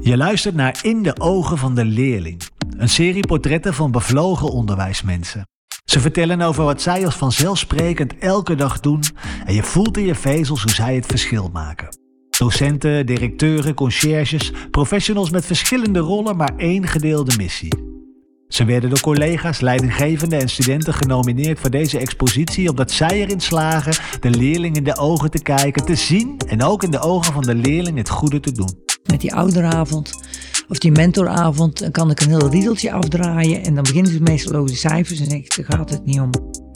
Je luistert naar In de ogen van de leerling. Een serie portretten van bevlogen onderwijsmensen. Ze vertellen over wat zij als vanzelfsprekend elke dag doen en je voelt in je vezels hoe zij het verschil maken. Docenten, directeuren, conciërges, professionals met verschillende rollen, maar één gedeelde missie. Ze werden door collega's, leidinggevenden en studenten genomineerd voor deze expositie omdat zij erin slagen de leerling in de ogen te kijken, te zien en ook in de ogen van de leerling het goede te doen. Met die ouderavond of die mentoravond dan kan ik een heel riedeltje afdraaien en dan beginnen ze meestal over de cijfers en denk ik, daar gaat het niet om.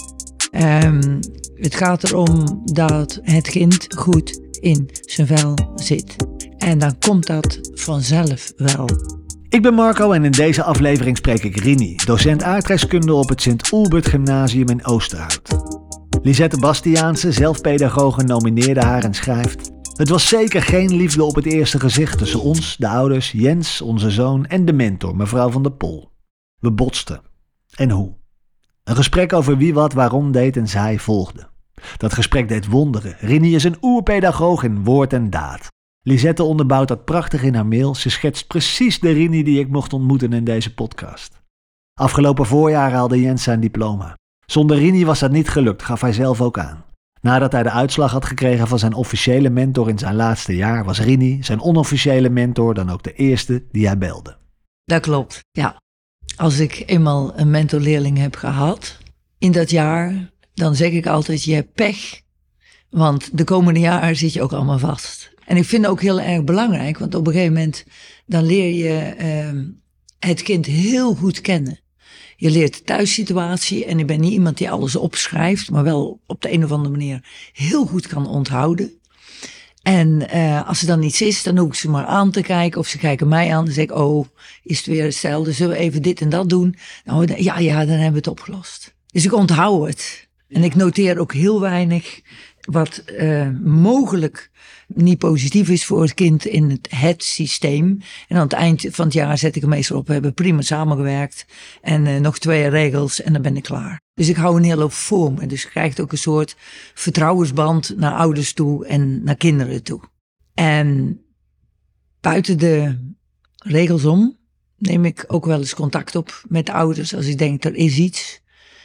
Het gaat erom dat het kind goed in zijn vel zit. En dan komt dat vanzelf wel. Ik ben Marco en in deze aflevering spreek ik Rini, docent aardrijkskunde op het Sint-Oelbert Gymnasium in Oosterhout. Lisette Bastiaanse, zelf pedagoge, nomineerde haar en schrijft: het was zeker geen liefde op het eerste gezicht tussen ons, de ouders, Jens, onze zoon en de mentor, mevrouw van der Pol. We botsten. En hoe? Een gesprek over wie wat waarom deed en zij volgde. Dat gesprek deed wonderen. Rini is een oerpedagoog in woord en daad. Lisette onderbouwt dat prachtig in haar mail. Ze schetst precies de Rini die ik mocht ontmoeten in deze podcast. Afgelopen voorjaar haalde Jens zijn diploma. Zonder Rini was dat niet gelukt, gaf hij zelf ook aan. Nadat hij de uitslag had gekregen van zijn officiële mentor in zijn laatste jaar, was Rini, zijn onofficiële mentor, dan ook de eerste die hij belde. Dat klopt, ja. Als ik eenmaal een mentorleerling heb gehad in dat jaar, dan zeg ik altijd, je hebt pech. Want de komende jaren zit je ook allemaal vast. En ik vind het ook heel erg belangrijk, want op een gegeven moment dan leer je het kind heel goed kennen. Je leert de thuissituatie en ik ben niet iemand die alles opschrijft, maar wel op de een of andere manier heel goed kan onthouden. En als er dan iets is, dan hoef ik ze maar aan te kijken of ze kijken mij aan. Dan zeg ik, oh, is het weer hetzelfde, zullen we even dit en dat doen? Nou, ja, dan hebben we het opgelost. Dus ik onthoud het. En ik noteer ook heel weinig wat mogelijk niet positief is voor het kind in het systeem. En aan het eind van het jaar zet ik hem meestal op. We hebben prima samengewerkt. En nog 2 regels en dan ben ik klaar. Dus ik hou een hele hoop voor me. Dus je krijgt ook een soort vertrouwensband naar ouders toe en naar kinderen toe. En buiten de regels om neem ik ook wel eens contact op met ouders als ik denk er is iets.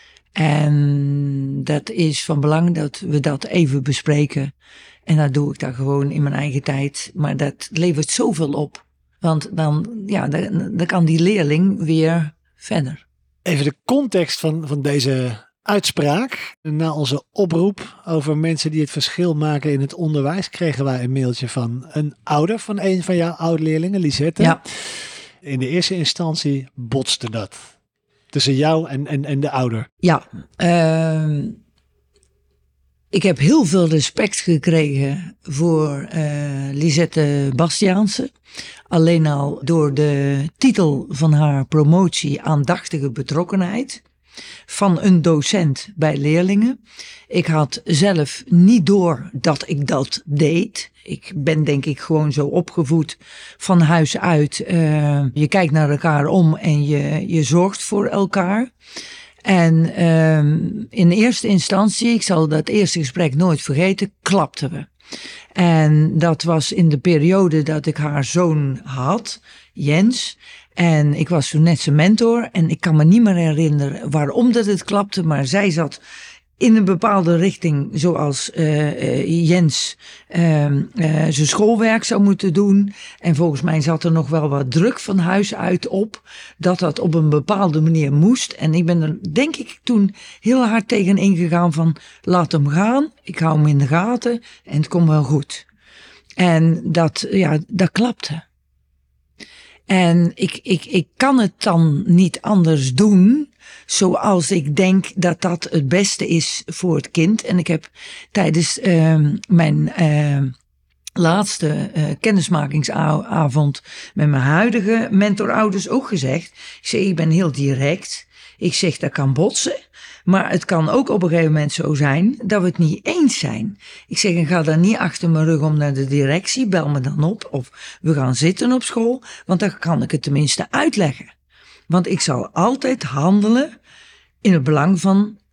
En dat is van belang dat we dat even bespreken. En dat doe ik dan gewoon in mijn eigen tijd. Maar dat levert zoveel op. Want dan kan die leerling weer verder. Even de context van deze uitspraak. Na onze oproep over mensen die het verschil maken in het onderwijs, kregen wij een mailtje van een ouder van een van jouw oud-leerlingen, Lisette. Ja. In de eerste instantie botste dat. Tussen jou en de ouder. Ja, ik heb heel veel respect gekregen voor Lisette Bastiaanse. Alleen al door de titel van haar promotie aandachtige betrokkenheid van een docent bij leerlingen. Ik had zelf niet door dat ik dat deed. Ik ben denk ik gewoon zo opgevoed van huis uit. Je kijkt naar elkaar om en je zorgt voor elkaar. En in eerste instantie, ik zal dat eerste gesprek nooit vergeten, klapten we. En dat was in de periode dat ik haar zoon had, Jens. En ik was toen net zijn mentor en ik kan me niet meer herinneren waarom dat het klapte. Maar zij zat in een bepaalde richting zoals Jens zijn schoolwerk zou moeten doen. En volgens mij zat er nog wel wat druk van huis uit op dat op een bepaalde manier moest. En ik ben er denk ik toen heel hard tegen ingegaan van laat hem gaan. Ik hou hem in de gaten en het komt wel goed. En dat klapte. En ik kan het dan niet anders doen zoals ik denk dat dat het beste is voor het kind. En ik heb tijdens mijn laatste kennismakingsavond met mijn huidige mentorouders ook gezegd. Ik zeg, ik ben heel direct. Ik zeg, dat kan botsen. Maar het kan ook op een gegeven moment zo zijn dat we het niet eens zijn. Ik zeg, ik ga dan niet achter mijn rug om naar de directie, bel me dan op. Of we gaan zitten op school, want dan kan ik het tenminste uitleggen. Want ik zal altijd handelen in het belang van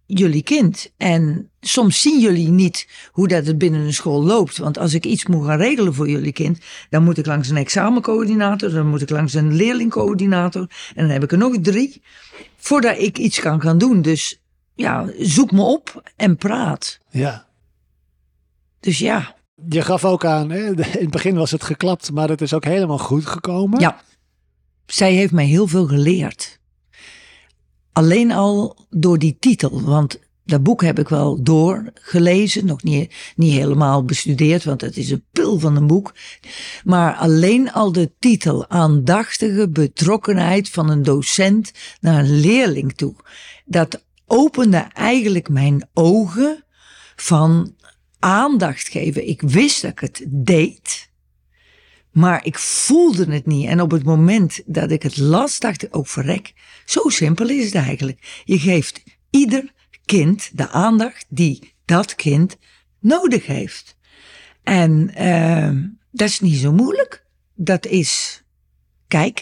jullie kind. En soms zien jullie niet hoe dat het binnen een school loopt. Want als ik iets moet gaan regelen voor jullie kind, dan moet ik langs een examencoördinator, dan moet ik langs een leerlingcoördinator. En dan heb ik er nog 3 voordat ik iets kan gaan doen. Dus ja, zoek me op en praat. Ja. Dus ja. Je gaf ook aan, hè, in het begin was het geklapt, maar het is ook helemaal goed gekomen. Ja. Zij heeft mij heel veel geleerd. Alleen al door die titel, want dat boek heb ik wel doorgelezen, nog niet helemaal bestudeerd, want het is een pil van een boek. Maar alleen al de titel, aandachtige betrokkenheid van een docent naar een leerling toe. Dat opende eigenlijk mijn ogen van aandacht geven. Ik wist dat ik het deed, maar ik voelde het niet. En op het moment dat ik het las, dacht ik, verrek, zo simpel is het eigenlijk. Je geeft ieder kind de aandacht die dat kind nodig heeft. En dat is niet zo moeilijk. Dat is kijken.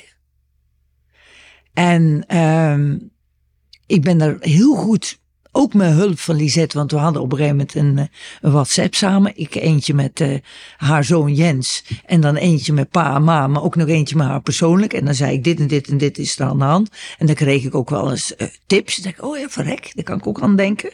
En ik ben daar heel goed, ook met hulp van Lisette, want we hadden op een gegeven moment een WhatsApp samen. Ik eentje met haar zoon Jens en dan eentje met pa en ma, maar ook nog eentje met haar persoonlijk. En dan zei ik dit en dit en dit is er aan de hand. En dan kreeg ik ook wel eens tips. Dan dacht ik, ja verrek, daar kan ik ook aan denken.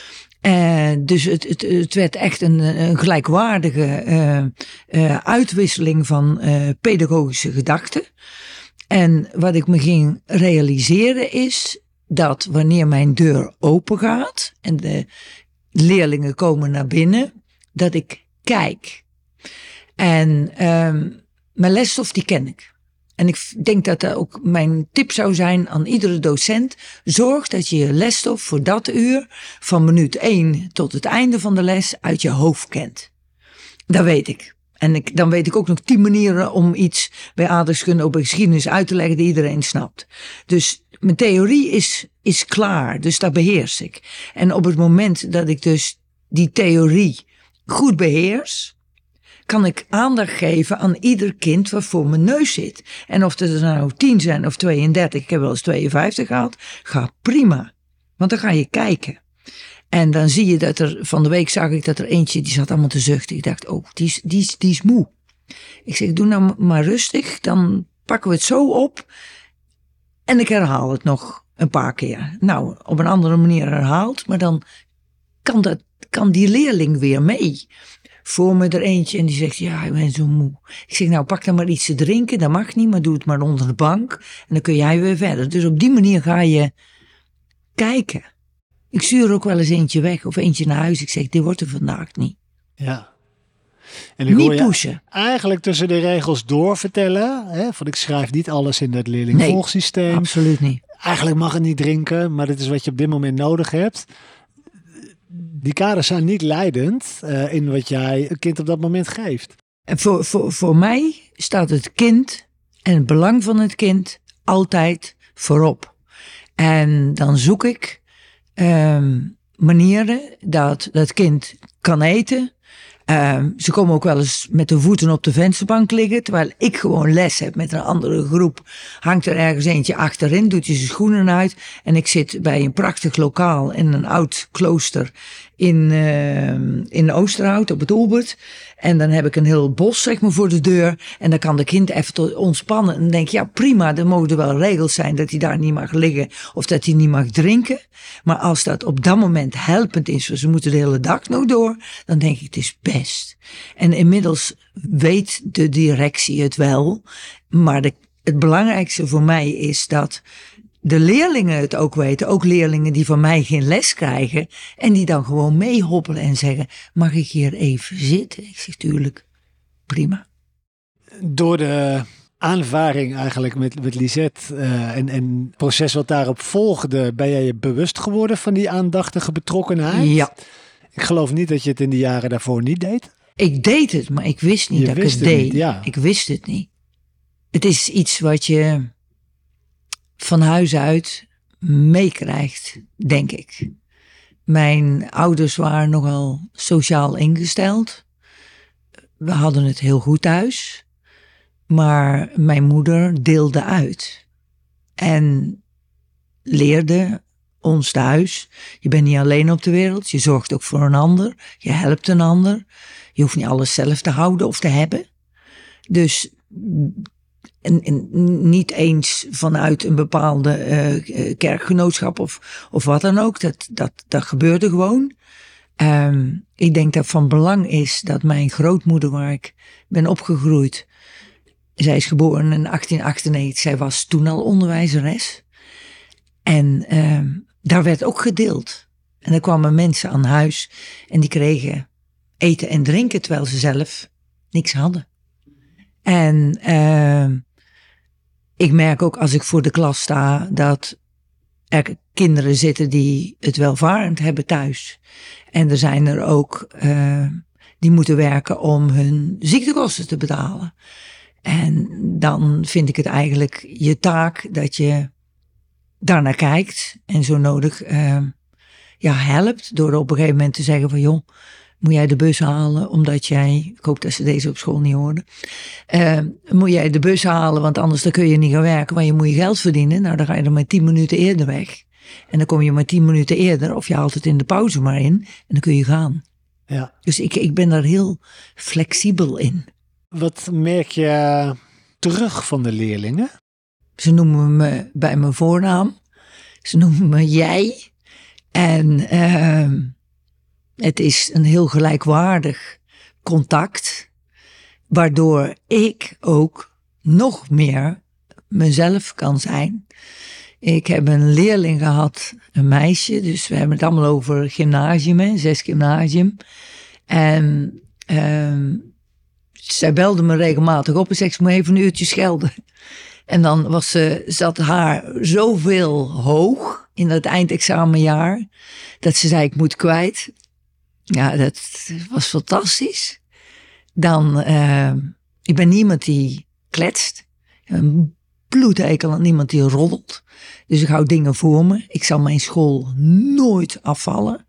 Dus het werd echt een gelijkwaardige uitwisseling van pedagogische gedachten. En wat ik me ging realiseren is dat wanneer mijn deur open gaat en de leerlingen komen naar binnen, dat ik kijk. En mijn lesstof die ken ik. En ik denk dat dat ook mijn tip zou zijn aan iedere docent. Zorg dat je je lesstof voor dat uur van minuut 1 tot het einde van de les uit je hoofd kent. Dat weet ik. En dan weet ik ook nog 10 manieren om iets bij aardrijkskunde of bij geschiedenis uit te leggen die iedereen snapt. Dus mijn theorie is klaar, dus dat beheers ik. En op het moment dat ik dus die theorie goed beheers, kan ik aandacht geven aan ieder kind wat voor mijn neus zit. En of het er nou 10 zijn of 32, ik heb wel eens 52 gehad, gaat prima. Want dan ga je kijken. En dan zie je dat van de week zag ik dat er eentje, die zat allemaal te zuchten. Ik dacht, die is moe. Ik zeg, doe nou maar rustig, dan pakken we het zo op. En ik herhaal het nog een paar keer. Nou, op een andere manier herhaald, maar dan kan die leerling weer mee. Voor me er eentje en die zegt, ja, ik ben zo moe. Ik zeg, nou, pak dan maar iets te drinken, dat mag niet, maar doe het maar onder de bank. En dan kun jij weer verder. Dus op die manier ga je kijken. Ik stuur ook wel eens eentje weg of eentje naar huis. Ik zeg, dit wordt er vandaag niet. Ja. En ik niet hoor je pushen. Eigenlijk tussen de regels door vertellen. Hè, want ik schrijf niet alles in het leerlingvolgsysteem. Nee, absoluut niet. Eigenlijk mag het niet drinken, maar dit is wat je op dit moment nodig hebt. Die kaders zijn niet leidend in wat jij een kind op dat moment geeft. En voor mij staat het kind en het belang van het kind altijd voorop. En dan zoek ik manieren dat dat kind kan eten. Ze komen ook wel eens met de voeten op de vensterbank liggen. Terwijl ik gewoon les heb met een andere groep. Hangt er ergens eentje achterin, doet hij zijn schoenen uit. En ik zit bij een prachtig lokaal in een oud klooster in Oosterhout op het Oelbert. En dan heb ik een heel bos zeg maar voor de deur. En dan kan de kind even ontspannen. En dan denk ik, ja prima, er mogen er wel regels zijn dat hij daar niet mag liggen. Of dat hij niet mag drinken. Maar als dat op dat moment helpend is, ze moeten de hele dag nog door. Dan denk ik, het is best. En inmiddels weet de directie het wel. Maar het belangrijkste voor mij is dat de leerlingen het ook weten. Ook leerlingen die van mij geen les krijgen. En die dan gewoon meehoppelen en zeggen, mag ik hier even zitten? Ik zeg, tuurlijk, prima. Door de aanvaring eigenlijk met Lisette en het proces wat daarop volgde, ben jij je bewust geworden van die aandachtige betrokkenheid? Ja. Ik geloof niet dat je het in de jaren daarvoor niet deed. Ik deed het, maar ik wist niet dat ik het deed. Niet, ja. Ik wist het niet. Het is iets wat je van huis uit meekrijgt, denk ik. Mijn ouders waren nogal sociaal ingesteld. We hadden het heel goed thuis. Maar mijn moeder deelde uit. En leerde ons thuis. Je bent niet alleen op de wereld. Je zorgt ook voor een ander. Je helpt een ander. Je hoeft niet alles zelf te houden of te hebben. Dus en niet eens vanuit een bepaalde kerkgenootschap of wat dan ook. Dat gebeurde gewoon. Ik denk dat van belang is dat mijn grootmoeder, waar ik ben opgegroeid, zij is geboren in 1898. Zij was toen al onderwijzeres. En daar werd ook gedeeld. En er kwamen mensen aan huis en die kregen eten en drinken terwijl ze zelf niks hadden. En ik merk ook als ik voor de klas sta dat er kinderen zitten die het welvarend hebben thuis. En er zijn er ook die moeten werken om hun ziektekosten te betalen. En dan vind ik het eigenlijk je taak dat je daarnaar kijkt en zo nodig helpt door op een gegeven moment te zeggen van joh, moet jij de bus halen omdat jij, ik hoop dat ze deze op school niet hoorden, moet jij de bus halen want anders dan kun je niet gaan werken, want je moet je geld verdienen. Nou dan ga je er maar 10 minuten eerder weg en dan kom je maar 10 minuten eerder of je haalt het in de pauze maar in en dan kun je gaan. Ja. Dus ik ben daar heel flexibel in. Wat merk je terug van de leerlingen? Ze noemen me bij mijn voornaam. Ze noemen me jij. En het is een heel gelijkwaardig contact. Waardoor ik ook nog meer mezelf kan zijn. Ik heb een leerling gehad, een meisje. Dus we hebben het allemaal over gymnasium, 6 gymnasium. En zij belde me regelmatig op en zei, ik moet even een uurtje schelden. En dan zat haar zoveel hoog in het eindexamenjaar, dat ze zei, ik moet kwijt. Ja, dat was fantastisch. Dan, ik ben niemand die kletst. Een bloedhekel aan niemand die roddelt. Dus ik hou dingen voor me. Ik zal mijn school nooit afvallen.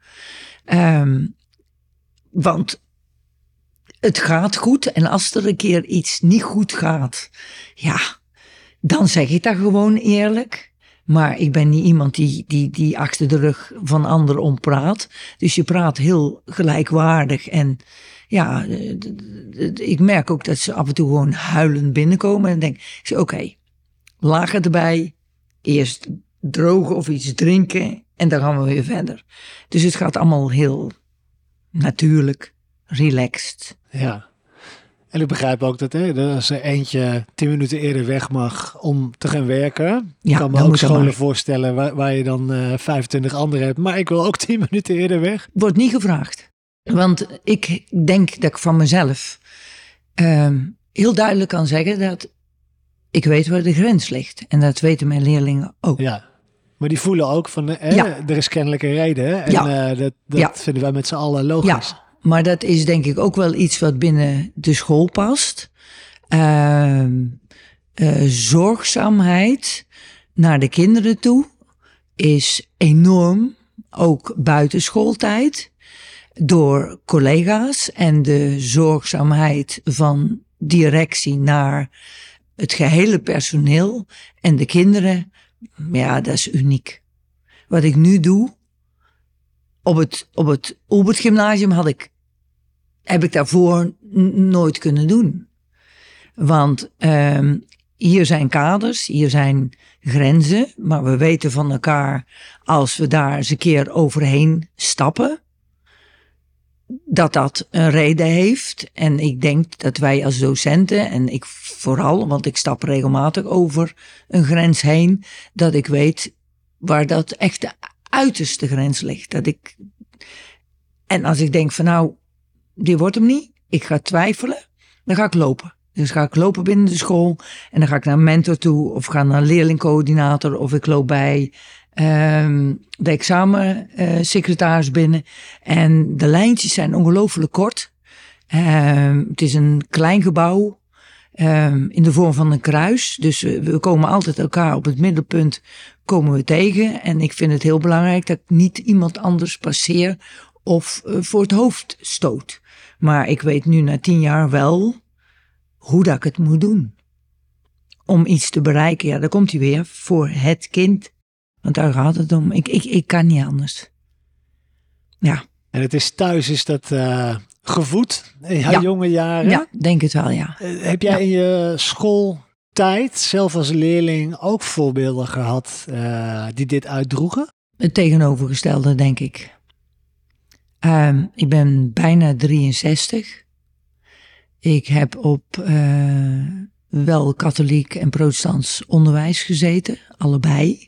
Want het gaat goed. En als er een keer iets niet goed gaat, ja, dan zeg ik dat gewoon eerlijk. Maar ik ben niet iemand die achter de rug van anderen om praat. Dus je praat heel gelijkwaardig. En ja, ik merk ook dat ze af en toe gewoon huilend binnenkomen. En denk ik, oké, lager erbij. Eerst drogen of iets drinken. En dan gaan we weer verder. Dus het gaat allemaal heel natuurlijk, relaxed. Ja. En ik begrijp ook dat als er eentje 10 minuten eerder weg mag om te gaan werken. Ja, kan me ook scholen voorstellen waar je dan 25 anderen hebt. Maar ik wil ook 10 minuten eerder weg. Wordt niet gevraagd. Want ik denk dat ik van mezelf heel duidelijk kan zeggen dat ik weet waar de grens ligt. En dat weten mijn leerlingen ook. Ja, maar die voelen ook van er is kennelijk een reden. Hè? En dat vinden wij met z'n allen logisch. Ja. Maar dat is denk ik ook wel iets wat binnen de school past. Zorgzaamheid naar de kinderen toe is enorm, ook buiten schooltijd, door collega's en de zorgzaamheid van directie naar het gehele personeel en de kinderen. Ja, dat is uniek. Wat ik nu doe, op het Ulbert Gymnasium heb ik daarvoor nooit kunnen doen. Want hier zijn kaders, hier zijn grenzen. Maar we weten van elkaar, als we daar eens een keer overheen stappen, dat een reden heeft. En ik denk dat wij als docenten, en ik vooral, want ik stap regelmatig over een grens heen, dat ik weet waar dat echt de uiterste grens ligt. En als ik denk van nou, die wordt hem niet, ik ga twijfelen, dan ga ik lopen. Dus ga ik lopen binnen de school en dan ga ik naar een mentor toe of ga naar een leerlingcoördinator of ik loop bij de examensecretaris binnen. En de lijntjes zijn ongelooflijk kort. Het is een klein gebouw in de vorm van een kruis. Dus we komen altijd elkaar op het middelpunt komen we tegen. En ik vind het heel belangrijk dat ik niet iemand anders passeer of voor het hoofd stoot. Maar ik weet nu na 10 jaar wel hoe dat ik het moet doen. Om iets te bereiken, ja, daar komt hij weer, voor het kind. Want daar gaat het om. Ik kan niet anders. Ja. En het is thuis, is dat gevoed in jouw jonge jaren? Ja, denk het wel, ja. Heb jij in je schooltijd, zelf als leerling, ook voorbeelden gehad die dit uitdroegen? Het tegenovergestelde, denk ik. Ik ben bijna 63. Ik heb op wel katholiek en protestants onderwijs gezeten, allebei.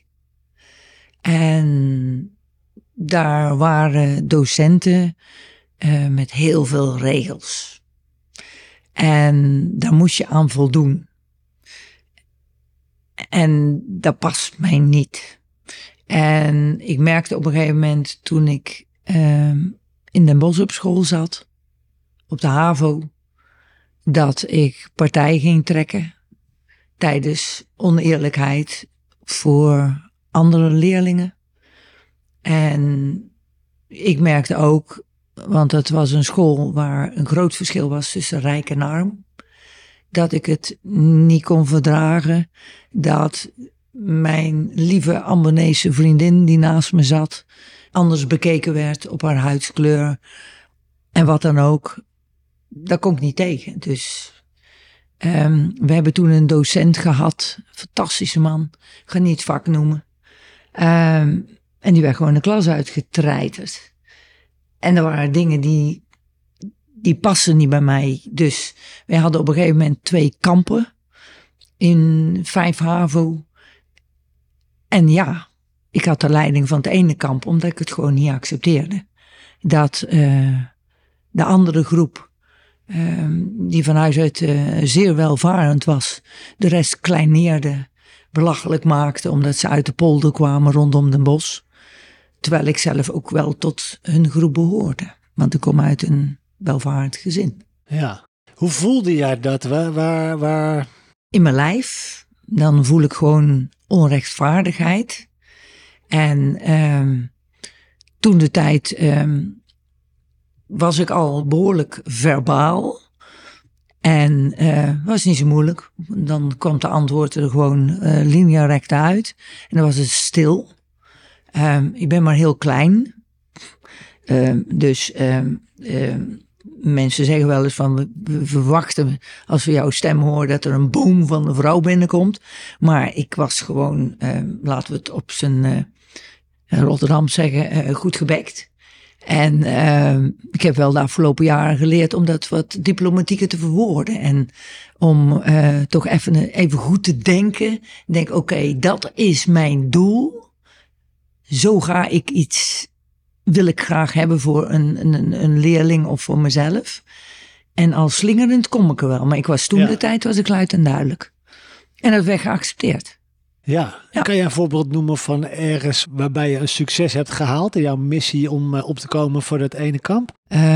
En daar waren docenten met heel veel regels. En daar moest je aan voldoen. En dat past mij niet. En ik merkte op een gegeven moment toen ik in Den Bosch op school zat, op de HAVO, dat ik partij ging trekken tijdens oneerlijkheid voor andere leerlingen. En ik merkte ook, want het was een school waar een groot verschil was tussen rijk en arm, dat ik het niet kon verdragen dat mijn lieve Ambonese vriendin die naast me zat anders bekeken werd op haar huidskleur en wat dan ook. Daar kon ik niet tegen. Dus we hebben toen een docent gehad, fantastische man, ik ga niet het vak noemen. En die werd gewoon de klas uitgetreiterd. En er waren dingen die passen niet bij mij. Dus wij hadden op een gegeven moment 2 kampen in 5 HAVO. En ja, ik had de leiding van het ene kamp, omdat ik het gewoon niet accepteerde. Dat de andere groep, die van huis uit zeer welvarend was, de rest kleineerde, belachelijk maakte, omdat ze uit de polder kwamen rondom Den Bosch. Terwijl ik zelf ook wel tot hun groep behoorde. Want ik kom uit een welvarend gezin. Ja. Hoe voelde jij dat? Waar? In mijn lijf. Dan voel ik gewoon onrechtvaardigheid. En toen de tijd was ik al behoorlijk verbaal. En was niet zo moeilijk. Dan kwam de antwoord er gewoon lineair uit. En dan was het stil. Ik ben maar heel klein. Dus mensen zeggen wel eens van we verwachten als we jouw stem horen dat er een boom van een vrouw binnenkomt. Maar ik was gewoon, laten we het op zijn Rotterdam zeggen, goed gebekt. En ik heb wel de afgelopen jaren geleerd om dat wat diplomatieker te verwoorden. En om toch even goed te denken. Denk, oké, dat is mijn doel. Zo ga ik iets, wil ik graag hebben voor een leerling of voor mezelf. En al slingerend kom ik er wel. Maar ik was toen de tijd, was ik luid en duidelijk. En dat werd geaccepteerd. Ja. Kan je een voorbeeld noemen van ergens waarbij je een succes hebt gehaald in jouw missie om op te komen voor dat ene kamp?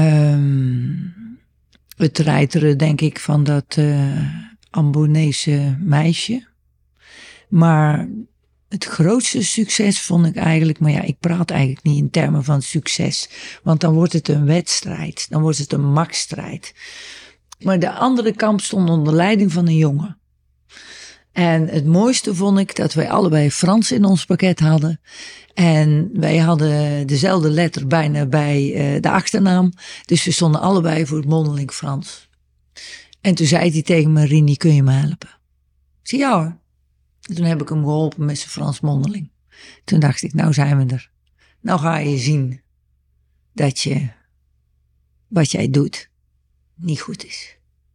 Het treiteren, denk ik, van dat Ambonese meisje. Maar het grootste succes vond ik eigenlijk, maar ja, ik praat eigenlijk niet in termen van succes. Want dan wordt het een wedstrijd, dan wordt het een machtsstrijd. Maar de andere kamp stond onder leiding van een jongen. En het mooiste vond ik dat wij allebei Frans in ons pakket hadden. En wij hadden dezelfde letter bijna bij de achternaam. Dus we stonden allebei voor het mondeling Frans. En toen zei hij tegen me, Rini, kun je me helpen? Ik zei, ja hoor. En toen heb ik hem geholpen met zijn Frans mondeling. Toen dacht ik, nou zijn we er. Nou ga je zien dat wat jij doet niet goed is.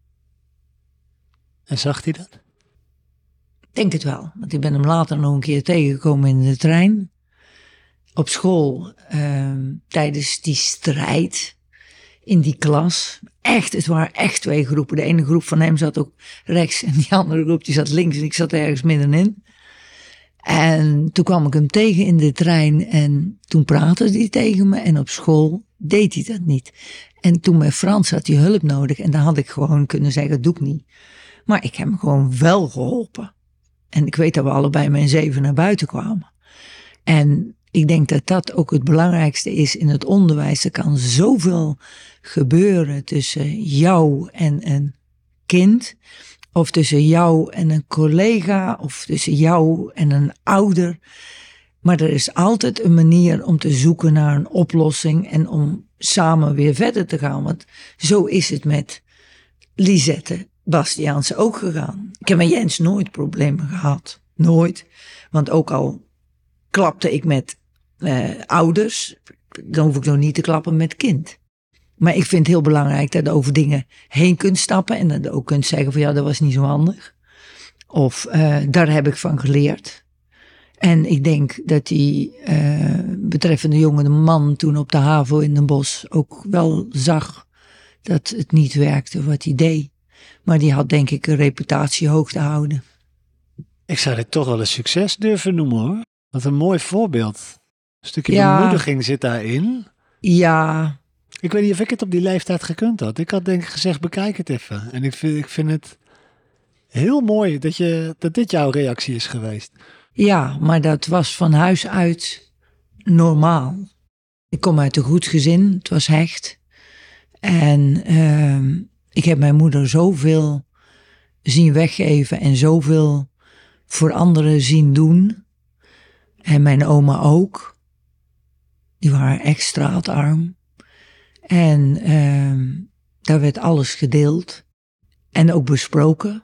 En zag hij dat? Ik denk het wel, want ik ben hem later nog een keer tegengekomen in de trein. Op school, tijdens die strijd in die klas. Echt, het waren echt 2 groepen. De ene groep van hem zat ook rechts en die andere groep die zat links en ik zat ergens middenin. En toen kwam ik hem tegen in de trein en toen praatte hij tegen me en op school deed hij dat niet. En toen met Frans had hij hulp nodig en dan had ik gewoon kunnen zeggen, dat doe ik niet. Maar ik heb hem gewoon wel geholpen. En ik weet dat we allebei met 7 naar buiten kwamen. En ik denk dat dat ook het belangrijkste is in het onderwijs. Er kan zoveel gebeuren tussen jou en een kind. Of tussen jou en een collega. Of tussen jou en een ouder. Maar er is altijd een manier om te zoeken naar een oplossing en om samen weer verder te gaan. Want zo is het met Lisette Bastiaanse ook gegaan. Ik heb met Jens nooit problemen gehad. Nooit. Want ook al klapte ik met ouders, dan hoef ik nog niet te klappen met kind. Maar ik vind het heel belangrijk dat je over dingen heen kunt stappen. En dat je ook kunt zeggen van ja, dat was niet zo handig. Of daar heb ik van geleerd. En ik denk dat die betreffende jonge man toen op de HAVO in Den Bosch ook wel zag dat het niet werkte wat hij deed. Maar die had denk ik een reputatie hoog te houden. Ik zou dit toch wel een succes durven noemen hoor. Wat een mooi voorbeeld. Een stukje bemoediging zit daarin. Ja. Ik weet niet of ik het op die leeftijd gekund had. Ik had denk ik gezegd, bekijk het even. En ik vind het heel mooi dat dit jouw reactie is geweest. Ja, maar dat was van huis uit normaal. Ik kom uit een goed gezin, het was hecht. En ik heb mijn moeder zoveel zien weggeven en zoveel voor anderen zien doen. En mijn oma ook. Die waren echt straatarm. En daar werd alles gedeeld. En ook besproken.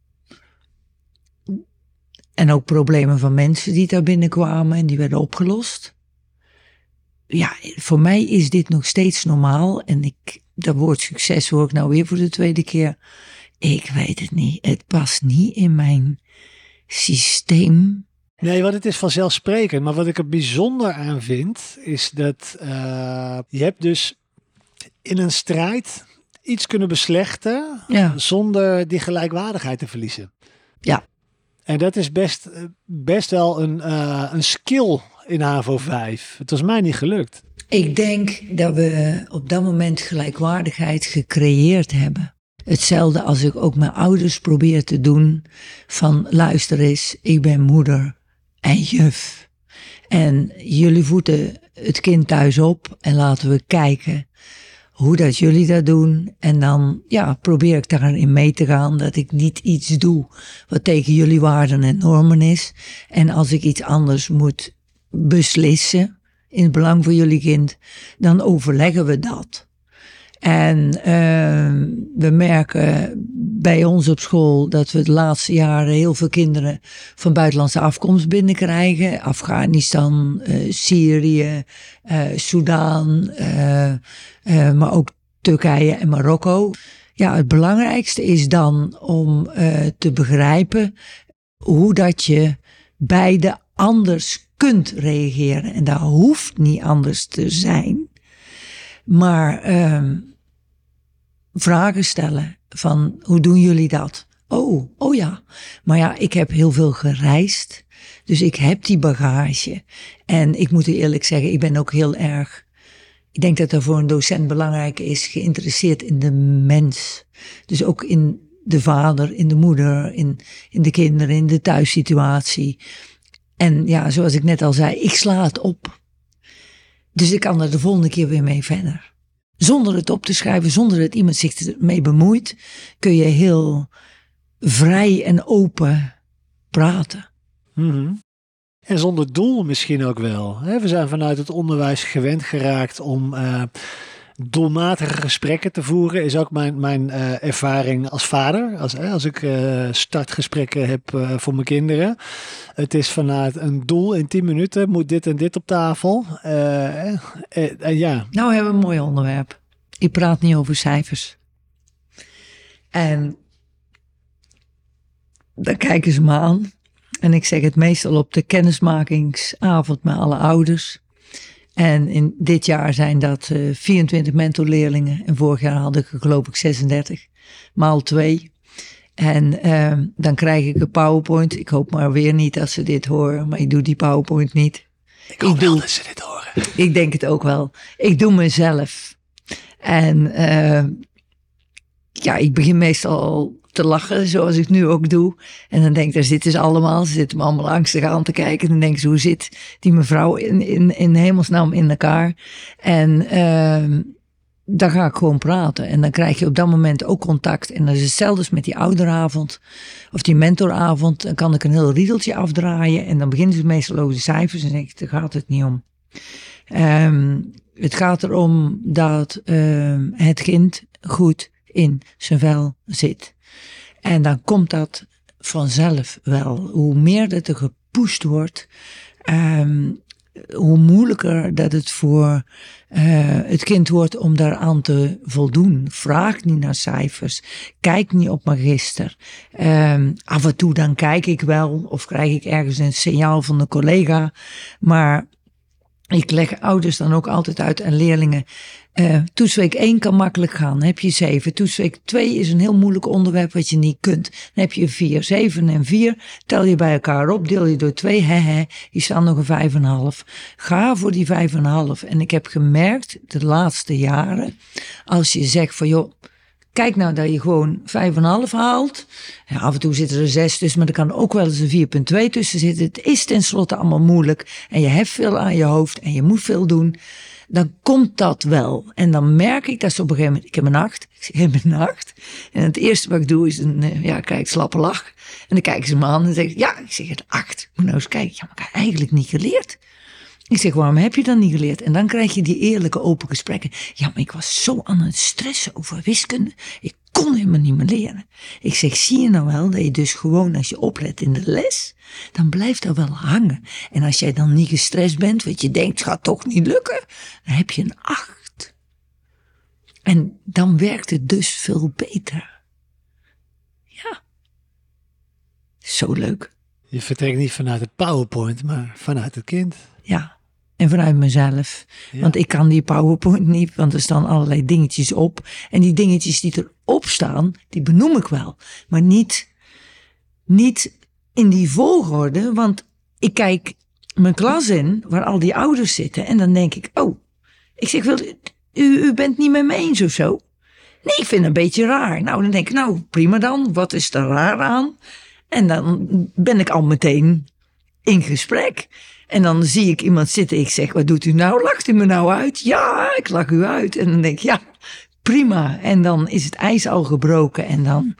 En ook problemen van mensen die daar binnenkwamen en die werden opgelost. Ja, voor mij is dit nog steeds normaal. En dat woord succes hoor ik nou weer voor de tweede keer. Ik weet het niet. Het past niet in mijn systeem. Nee, want het is vanzelfsprekend. Maar wat ik er bijzonder aan vind, is dat je hebt dus in een strijd iets kunnen beslechten zonder die gelijkwaardigheid te verliezen. Ja. En dat is best wel een skill in HAVO 5. Het was mij niet gelukt. Ik denk dat we op dat moment gelijkwaardigheid gecreëerd hebben. Hetzelfde als ik ook mijn ouders probeer te doen van luister eens, ik ben moeder en juf. En jullie voeden het kind thuis op en laten we kijken hoe dat jullie dat doen. En dan probeer ik daarin mee te gaan dat ik niet iets doe wat tegen jullie waarden en normen is. En als ik iets anders moet beslissen in het belang van jullie kind, dan overleggen we dat. En we merken bij ons op school dat we de laatste jaren heel veel kinderen van buitenlandse afkomst binnenkrijgen. Afghanistan, Syrië, Soudaan, maar ook Turkije en Marokko. Ja, het belangrijkste is dan om te begrijpen hoe dat je beide anders kunt reageren. En dat hoeft niet anders te zijn. Maar vragen stellen van hoe doen jullie dat? Oh ja. Maar ja, ik heb heel veel gereisd. Dus ik heb die bagage. En ik moet u eerlijk zeggen, ik ben ook heel erg... Ik denk dat er voor een docent belangrijk is, geïnteresseerd in de mens. Dus ook in de vader, in de moeder, in de kinderen, in de thuissituatie. En ja, zoals ik net al zei, ik sla het op. Dus ik kan er de volgende keer weer mee verder. Zonder het op te schrijven, zonder dat iemand zich ermee bemoeit, kun je heel vrij en open praten. Mm-hmm. En zonder doel misschien ook wel. We zijn vanuit het onderwijs gewend geraakt om doelmatige gesprekken te voeren. Is ook mijn ervaring als vader. Als ik startgesprekken heb voor mijn kinderen. Het is vanuit een doel in 10 minuten. Moet dit en dit op tafel. Ja. Nou hebben we een mooi onderwerp. Ik praat niet over cijfers. En dan kijken ze me aan. En ik zeg het meestal op de kennismakingsavond met alle ouders. En in dit jaar zijn dat 24 mentorleerlingen. En vorig jaar had ik geloof ik 36. Maal 2. En dan krijg ik een PowerPoint. Ik hoop maar weer niet dat ze dit horen. Maar ik doe die PowerPoint niet. Ik hoop wel dat ze dit horen. Ik denk het ook wel. Ik doe mezelf. En ik begin meestal te lachen, zoals ik nu ook doe. En dan denk ik, daar zitten ze allemaal. Ze zitten me allemaal angstig aan te kijken. En dan denken ze, hoe zit die mevrouw in hemelsnaam in elkaar? En dan ga ik gewoon praten. En dan krijg je op dat moment ook contact. En dat is hetzelfde als met die ouderavond. Of die mentoravond. Dan kan ik een heel riedeltje afdraaien. En dan beginnen ze meestal over de cijfers. En dan zeg ik, daar gaat het niet om. Het gaat erom dat het kind goed in zijn vel zit. En dan komt dat vanzelf wel. Hoe meer dat er gepusht wordt, hoe moeilijker dat het voor het kind wordt om daaraan te voldoen. Vraag niet naar cijfers. Kijk niet op magister. Af en toe dan kijk ik wel of krijg ik ergens een signaal van een collega. Maar ik leg ouders dan ook altijd uit en leerlingen. Toetsweek 1 kan makkelijk gaan. Dan heb je 7. Toetsweek 2 is een heel moeilijk onderwerp wat je niet kunt. Dan heb je 4. 7 en 4 tel je bij elkaar op. Deel je door 2. Hier staan nog een 5,5. Ga voor die 5,5. En ik heb gemerkt de laatste jaren. Als je zegt van joh. Kijk nou dat je gewoon 5,5 haalt. Ja, af en toe zitten er 6 tussen, maar er kan ook wel eens een 4,2 tussen zitten. Het is tenslotte allemaal moeilijk. En je hebt veel aan je hoofd en je moet veel doen. Dan komt dat wel. En dan merk ik dat ze op een gegeven moment, ik heb een 8. Ik zeg, ik heb een 8. En het eerste wat ik doe is kijk, slappe lach. En dan kijken ze me aan en zeggen, ja, ik zeg het 8. Moet nou eens kijken. Ja, maar ik heb eigenlijk niet geleerd. Ik zeg, waarom heb je dan niet geleerd? En dan krijg je die eerlijke open gesprekken. Ja, maar ik was zo aan het stressen over wiskunde. Ik kon helemaal niet meer leren. Ik zeg, zie je nou wel dat je dus gewoon als je oplet in de les, dan blijft dat wel hangen. En als jij dan niet gestrest bent, want je denkt, het gaat toch niet lukken, dan heb je een 8. En dan werkt het dus veel beter. Ja. Zo leuk. Je vertrekt niet vanuit het PowerPoint, maar vanuit het kind. Ja, en vanuit mezelf. Ja. Want ik kan die PowerPoint niet, want er staan allerlei dingetjes op. En die dingetjes die erop staan, die benoem ik wel. Maar niet in die volgorde, want ik kijk mijn klas in, waar al die ouders zitten. En dan denk ik, ik zeg, u bent niet met me eens of zo? Nee, ik vind het een beetje raar. Nou, dan denk ik, prima dan, wat is er raar aan? En dan ben ik al meteen in gesprek. En dan zie ik iemand zitten. Ik zeg, wat doet u nou? Lacht u me nou uit? Ja, ik lach u uit. En dan denk ik, ja, prima. En dan is het ijs al gebroken. En dan,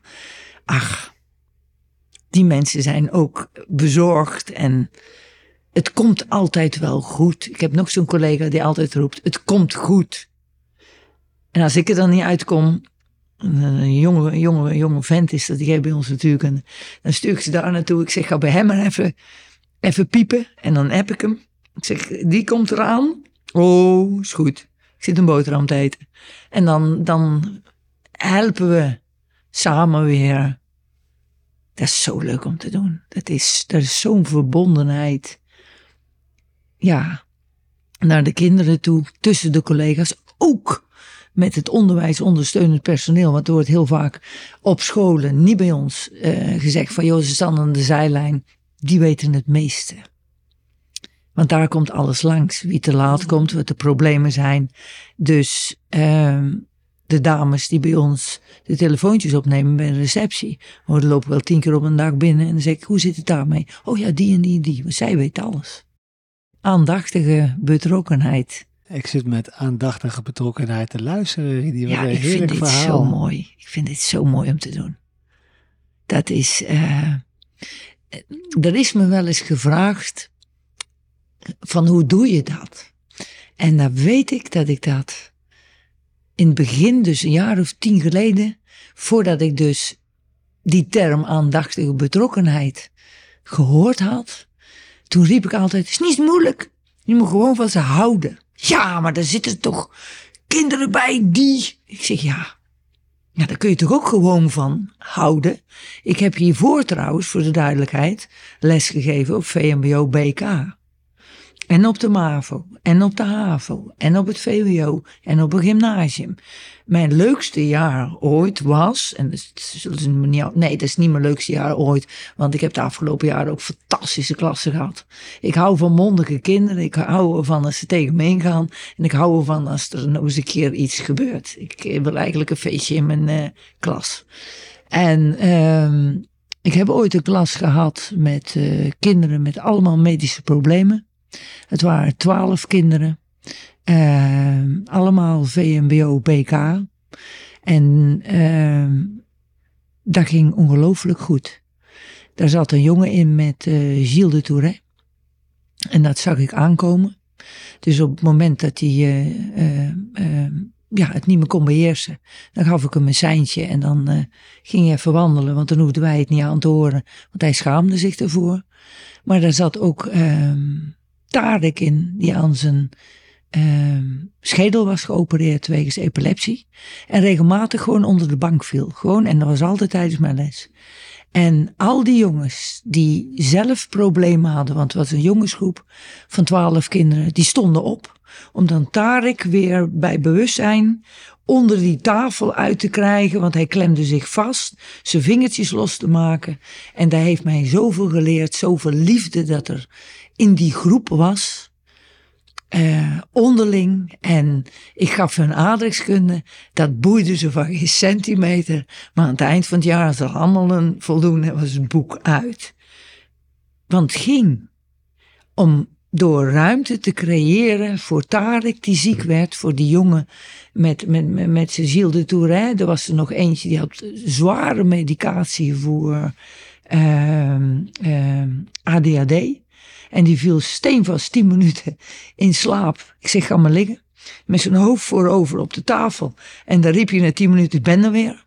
die mensen zijn ook bezorgd. En het komt altijd wel goed. Ik heb nog zo'n collega die altijd roept, het komt goed. En als ik er dan niet uitkom, een jonge vent is dat, die heeft bij ons natuurlijk. Dan stuur ik ze daar naartoe. Ik zeg, ga bij hem maar even piepen. En dan app ik hem. Ik zeg, die komt eraan. Oh, is goed. Ik zit een boterham te eten. En dan helpen we samen weer. Dat is zo leuk om te doen. Dat is zo'n verbondenheid. Ja, naar de kinderen toe, tussen de collega's. Ook met het onderwijs ondersteunend personeel. Want er wordt heel vaak op scholen, niet bij ons, gezegd van joh, ze staan aan de zijlijn. Die weten het meeste. Want daar komt alles langs. Wie te laat komt, wat de problemen zijn. Dus de dames die bij ons de telefoontjes opnemen bij de receptie. Die lopen wel 10 keer op een dag binnen. En dan zeg ik, hoe zit het daarmee? Oh ja, die en die en die. Want zij weet alles. Aandachtige betrokkenheid. Ik zit met aandachtige betrokkenheid te luisteren. Ja, ik vind dit zo mooi. Ik vind dit zo mooi om te doen. Dat is... Er is me wel eens gevraagd van hoe doe je dat? En dan weet ik dat in het begin, dus een jaar of 10 geleden, voordat ik dus die term aandachtige betrokkenheid gehoord had, toen riep ik altijd, het is niet moeilijk, je moet gewoon van ze houden. Ja, maar daar zitten toch kinderen bij die... Ik zeg ja, daar kun je toch ook gewoon van houden. Ik heb hiervoor trouwens, voor de duidelijkheid, lesgegeven op VMBO BK. En op de MAVO, en op de HAVO, en op het VWO, en op een gymnasium. Mijn leukste jaar ooit was, en dat is niet mijn leukste jaar ooit, want ik heb de afgelopen jaren ook fantastische klassen gehad. Ik hou van mondige kinderen, ik hou ervan als ze tegen me ingaan, en ik hou ervan als er nog eens een keer iets gebeurt. Ik wil eigenlijk een feestje in mijn klas. En ik heb ooit een klas gehad met kinderen met allemaal medische problemen. Het waren 12 kinderen. Allemaal VMBO, BK. En dat ging ongelooflijk goed. Daar zat een jongen in met Gilles de Tourret. En dat zag ik aankomen. Dus op het moment dat hij het niet meer kon beheersen, dan gaf ik hem een seintje en dan ging hij even wandelen, want dan hoefden wij het niet aan te horen, want hij schaamde zich ervoor. Maar daar zat ook Tarek in, die aan zijn schedel was geopereerd wegens epilepsie. En regelmatig gewoon onder de bank viel. Gewoon, en dat was altijd tijdens mijn les. En al die jongens die zelf problemen hadden, want het was een jongensgroep van 12 kinderen, die stonden op om dan Tarek weer bij bewustzijn onder die tafel uit te krijgen, want hij klemde zich vast, zijn vingertjes los te maken. En dat heeft mij zoveel geleerd, zoveel liefde dat er in die groep was. Onderling, en ik gaf hun aardrijkskunde, dat boeide ze van geen centimeter, maar aan het eind van het jaar, als er allemaal een voldoende was, het boek uit. Want het ging om door ruimte te creëren voor Tarek die ziek werd, voor die jongen met zijn Gilles de Tourret. Er was er nog eentje die had zware medicatie voor ADHD. En die viel steenvast 10 minuten in slaap. Ik zeg, ga maar liggen. Met zijn hoofd voorover op de tafel. En dan riep je na 10 minuten, ik ben er weer.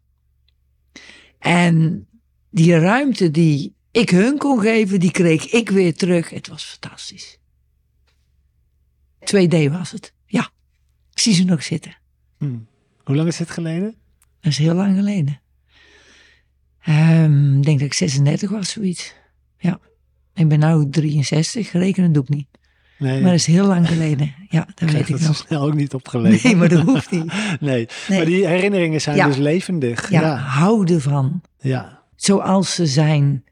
En die ruimte die ik hun kon geven, die kreeg ik weer terug. Het was fantastisch. 2D was het. Ja, ik zie ze nog zitten. Hoe lang is dit geleden? Dat is heel lang geleden. Ik denk dat ik 36 was, zoiets. Ja. Ik ben nu 63, rekenen doe ik niet. Nee, maar dat is heel lang geleden. Ja, dat weet ik nog. Dat is snel ook niet opgeleverd. Nee, maar dat hoeft niet. Nee, maar die herinneringen zijn dus levendig. Ja, hou ervan. Ja. Zoals ze zijn.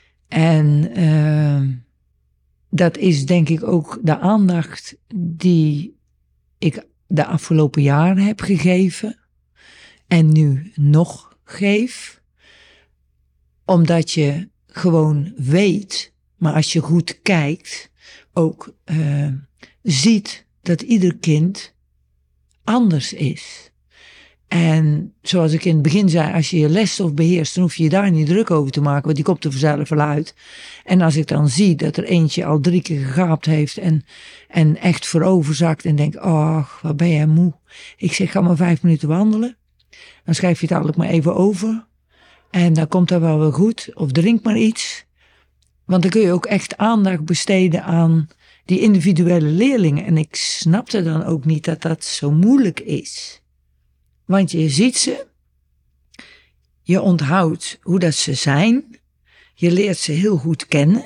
En dat is denk ik ook de aandacht die ik de afgelopen jaren heb gegeven. En nu nog geef. Omdat je gewoon weet, maar als je goed kijkt, ook ziet dat ieder kind anders is. En zoals ik in het begin zei, als je je lesstof beheerst, dan hoef je je daar niet druk over te maken, want die komt er vanzelf wel uit. En als ik dan zie dat er eentje al 3 keer gegaapt heeft en echt vooroverzakt en denkt, ach, wat ben jij moe. Ik zeg, ga maar 5 minuten wandelen. Dan schrijf je het eigenlijk maar even over. En dan komt dat wel weer goed. Of drink maar iets. Want dan kun je ook echt aandacht besteden aan die individuele leerlingen. En ik snapte dan ook niet dat dat zo moeilijk is. Want je ziet ze. Je onthoudt hoe dat ze zijn. Je leert ze heel goed kennen.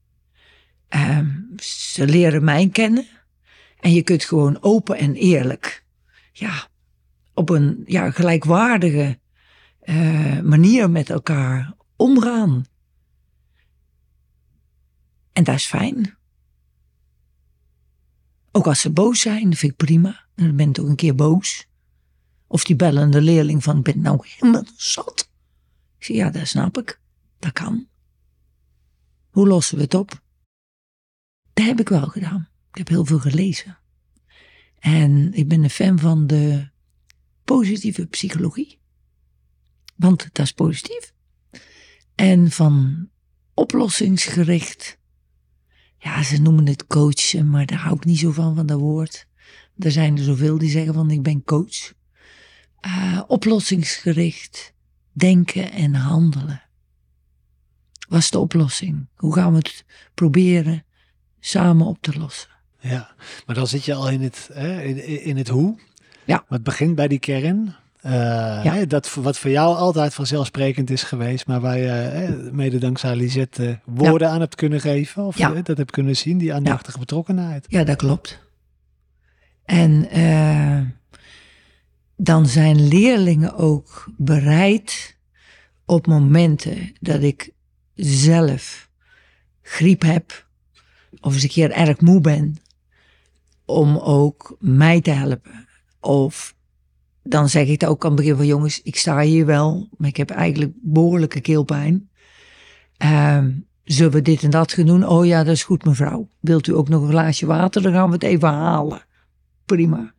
Ze leren mij kennen. En je kunt gewoon open en eerlijk. Ja, op een gelijkwaardige manier met elkaar omgaan. En dat is fijn. Ook als ze boos zijn, dat vind ik prima. Dan ben ik ook een keer boos. Of die bellende leerling van, ik ben nou helemaal zat. Ik zeg, ja, dat snap ik. Dat kan. Hoe lossen we het op? Dat heb ik wel gedaan. Ik heb heel veel gelezen. En ik ben een fan van de positieve psychologie. Want dat is positief. En van oplossingsgericht. Ja, ze noemen het coachen, maar daar hou ik niet zo van dat woord. Er zijn er zoveel die zeggen van ik ben coach. Oplossingsgericht. Denken en handelen. Wat is de oplossing? Hoe gaan we het proberen samen op te lossen? Ja, maar dan zit je al in het hoe. Ja. Het begint bij die kern. Dat wat voor jou altijd vanzelfsprekend is geweest, maar waar je mede dankzij Lisette woorden aan hebt kunnen geven, of dat hebt kunnen zien, die aandachtige betrokkenheid. Ja, dat klopt. En dan zijn leerlingen ook bereid op momenten dat ik zelf griep heb, of eens een keer erg moe ben, om ook mij te helpen. Of dan zeg ik het ook aan het begin van, jongens, ik sta hier wel, maar ik heb eigenlijk behoorlijke keelpijn. Zullen we dit en dat gaan doen? Oh ja, dat is goed mevrouw. Wilt u ook nog een glaasje water? Dan gaan we het even halen. prima.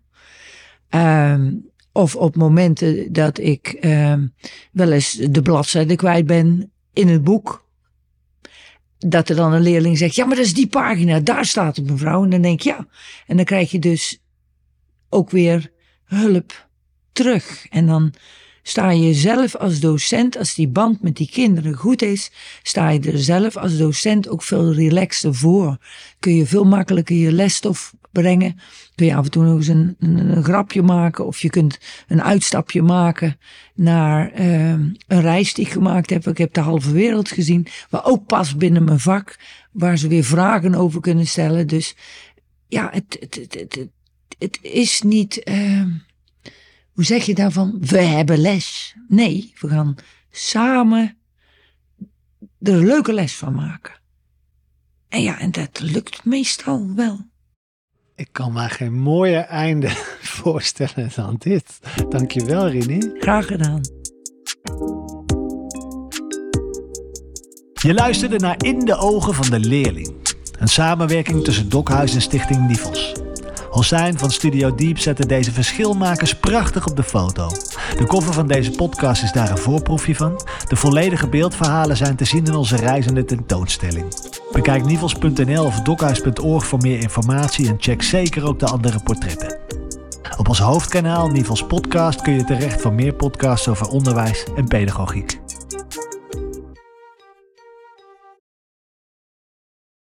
Of op momenten dat ik wel eens de bladzijde kwijt ben in het boek. Dat er dan een leerling zegt, ja, maar dat is die pagina, daar staat het, mevrouw. En dan denk ik, ja. En dan krijg je dus ook weer hulp terug. En dan sta je zelf als docent, als die band met die kinderen goed is, sta je er zelf als docent ook veel relaxter voor. Kun je veel makkelijker je lesstof brengen. Kun je af en toe nog eens een grapje maken. Of je kunt een uitstapje maken naar een reis die ik gemaakt heb. Ik heb de halve wereld gezien. Maar ook past binnen mijn vak. Waar ze weer vragen over kunnen stellen. Dus ja, het is niet... hoe zeg je daarvan? We hebben les. Nee, we gaan samen er een leuke les van maken. En ja, en dat lukt meestal wel. Ik kan me geen mooier einde voorstellen dan dit. Dankjewel, Rini. Graag gedaan. Je luisterde naar In de Ogen van de Leerling. Een samenwerking tussen Dokhuis en Stichting Nivels. Hossein van Studio Diep zette deze verschilmakers prachtig op de foto. De cover van deze podcast is daar een voorproefje van. De volledige beeldverhalen zijn te zien in onze reizende tentoonstelling. Bekijk nivels.nl of dokhuis.org voor meer informatie en check zeker ook de andere portretten. Op ons hoofdkanaal Nivels Podcast kun je terecht voor meer podcasts over onderwijs en pedagogiek.